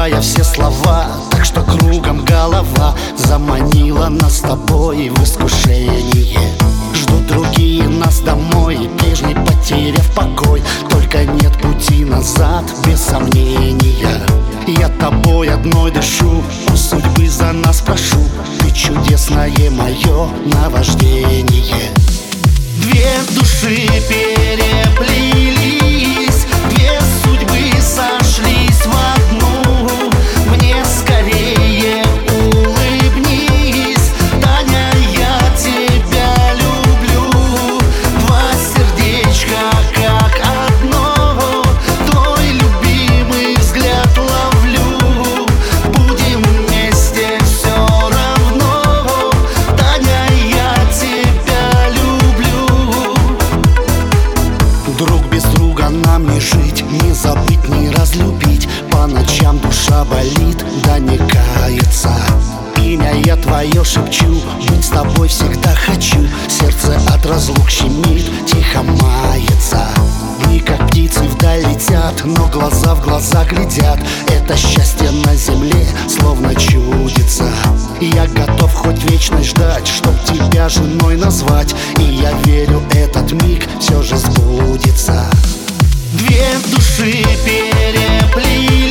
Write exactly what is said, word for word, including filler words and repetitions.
забывая все слова, так что кругом голова заманила нас с тобой в искушение. Ждут другие нас домой, прежний потеряв покой, только нет пути назад, без сомнения. Я тобой одной дышу, у судьбы за нас прошу, ты чудесное мое наваждение. Две души переплелись, две судьбы сошлись в одну. Мне скорее улыбнись, Таня, я тебя люблю. Два сердечка как одно, твой любимый взгляд ловлю. Будем вместе все равно, Таня, я тебя люблю. Друг без друга нам не жить, не забыть, не разлюбить. По ночам душа болит, да не кается. Имя я твое шепчу, быть с тобой всегда хочу. Сердце от разлук щемит, тихо мается. Дни как птицы вдаль летят, но глаза в глаза глядят. Это счастье на земле словно чудится. Я готов хоть вечность ждать, чтоб тебя женой назвать. И я верю, этот миг все же сбудется. Две души переплелись,